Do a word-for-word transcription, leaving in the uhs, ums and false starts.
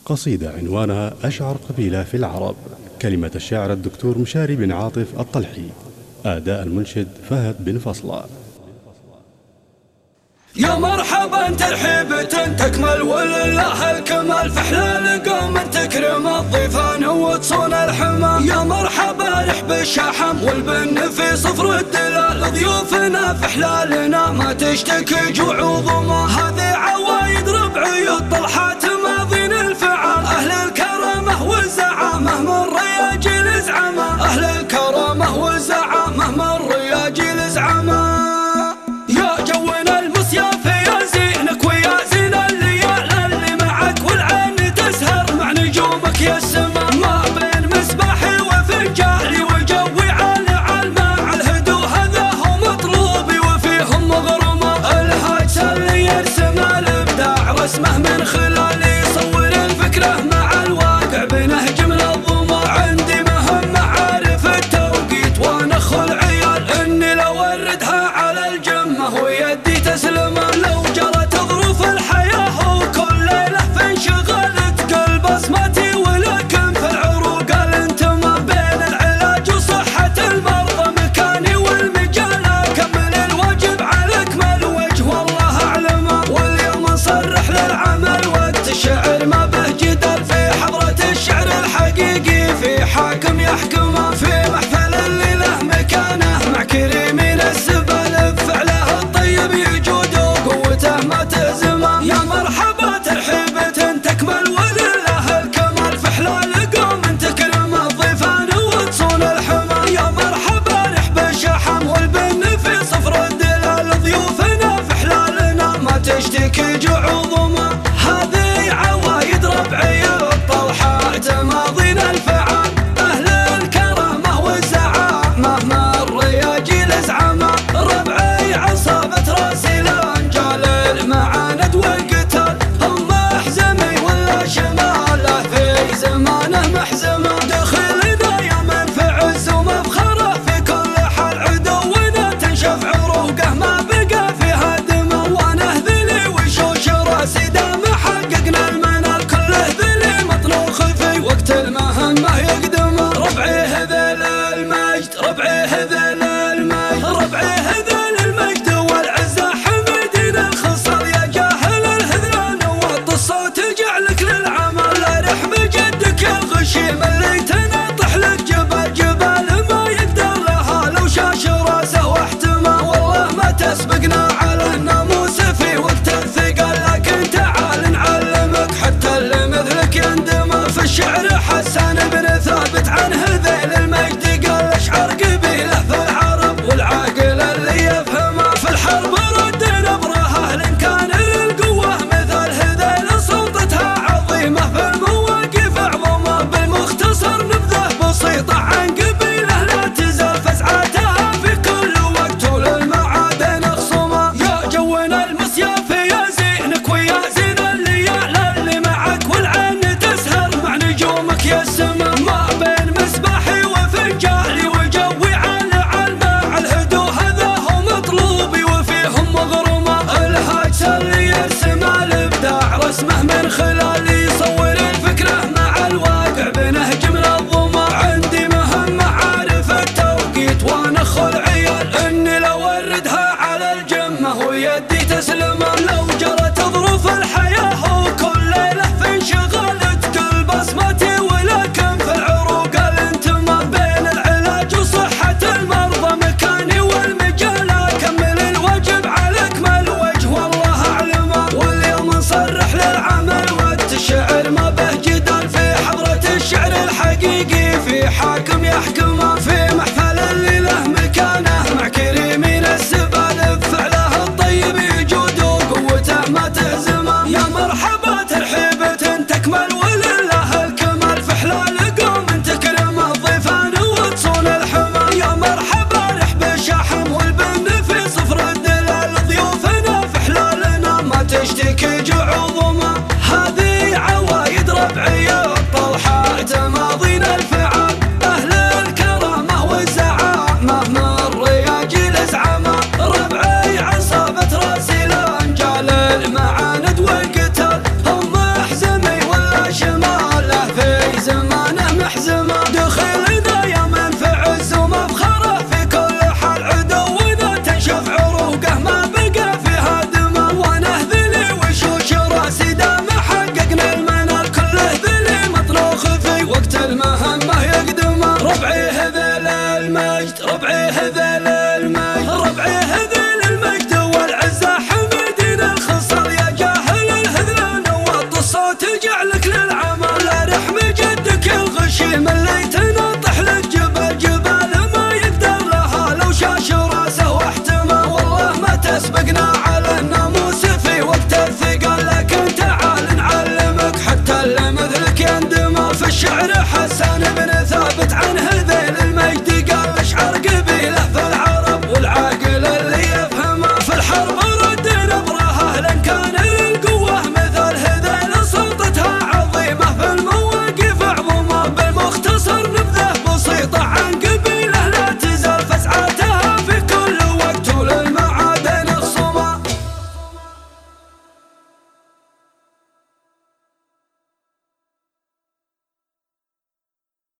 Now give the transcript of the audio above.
قصيدة عنوانها أشعر قبيلة في العرب، كلمة الشاعر الدكتور مشاري بن عاطف الطلحي، أداء المنشد فهد بن فصلة. يا مرحبا ترحيبة تكمل ولله الكمال، في حلال قوم تكرم الضيفان وتصون الحمى. يا مرحبا رحب الشحم والبن في صفر الدلال، ضيوفنا في حلالنا ما تشتكي جوع وظما. هذه عوايد ربعي الطلحات ماضين الفعال، أهل الكرامة والزعامة من رياجيل زعامة، أهل الكرامة والزعامة من رياجيل زعامة. يا جونا المصياف يا زينك ويا زين الليال اللي معك والعين تسهر مع نجومك يا السما. ما بين مسبحي وفنجالي وجوي عالي عالماء الهدو هذا هو مطلوبي وفيهم مغرمة. الهاج سالي يرسم الابداع رسمه من خلالي، يصور الفكرة مع الواقع بنهج من الظما. عندي مهمة عارف التوقيت وانا خل عيال، اني لو وردها على الجمة ويدي تسلمه. لو جرت ظروف الحياة وكل ليلة في انشغالت قلب بصمتي، ولكن في العروق الانتمى. بين العلاج وصحة المرضى مكاني والمجال، اكمل الواجب على اكمل وجه والله اعلمه. واليوم نصرح للعمل وقت الشعر ما به جدال، في حضرة الشعر الحقيقي في حاكم يحكمه. في محفل الليلة مكانه مع كريمين السبل، بفعله الطيب يجود وقوته ما تهزمه. يا مرحبا ترحيبة تكمل ولله الكمال، في حلال قوم تكرم الضيفان وتصون الحمى. يا مرحبا رحب الشحم والبن في صفر الدلال، ضيوفنا في حلالنا ما تشتكي جوع وظما. هذه عوايد ربعي الطلحات ماضين الفعال، أهل الكرامة والزعامة من رياجيل زعامة. ربعي عصابة راسي الانجال المعاند والقتال، هم محزمي ولا شماله في زمانه محزمه. دخلنا يا من في عز ومفخره، في كل حال عدونا تنشف عروقه ما بقى فيها دمه. وانا ذلي وشوش راسي دام حققنا المنال، كله ذلي مطلوخ في وقت المهمة يقدمه. ربعي هذل المجد ربعي هذل المجد ربعي هذل المجد والعزة حميدين الخصال. يا جاهل الهذلان وط الصوت جعلك للعمل، لا رحم جدك يا الغشيم اللي تناطح لك جبال جبال ما يقدر لها لو شاش راسه واحتمى. والله ما تسبقنا على الناموس في وقت الثقل، لكن تعال نعلمك حتى اللي مثلك يندمى. في الشعر حسان بن ثابت عن هذيل المجد قال اشعر قبيله في العرب والعاقل اللي يفهمه. في الحرب رد نبرها لان كان للقوه مثل هذيل، سلطتها عظيمه في المواقف اعظمه. بالمختصر نبذه بسيطه عن قبيله لا تزال فزعاتها في كل وقت وللمعادن خصومه. يا جونا المصياف يا زينك ويا زين الليال اللي معك والعين تسهر مع نجومك يا السما. ما بين مسبحي وفنجالي وجوي عالي عالماء الهدو هذا هو مطلوبي وفيهم مغرمه. الهاج سالي يرسم الابداع رسمه من خلالي، يصور الفكرة مع الواقع بنهج من الظما. عندي مهمة عارف التوقيت وانا خل عيال، اني لو وردها على الجمة ويدي تسلمه. لو جرت ظروف الحياة وكل ليلة في انشغالت قلب بصمتي، ولكن في العروق الانتمى. بين العلاج وصحة المرضى مكاني والمجال، اكمل الواجب على اكمل وجه والله اعلمه. واليوم نصرح للعمل وقت الشعر ما به جدال، في حضرة الشعر الحقيقي في حاكم يحكمه. في محفل الليلة مكانه مع كريمين السبال، بفعله الطيب يجود وقوته ما تهزمه. يا مرحبا ترحيبة تكمل ولله الكمال، في حلال قوم تكرم الضيفان وتصون الحمى. يا مرحبا رحب الشحم والبن في صفر الدلال، ضيوفنا في حلالنا ما تشتكي جوع وظما. هذه الصوت جعلك للأمام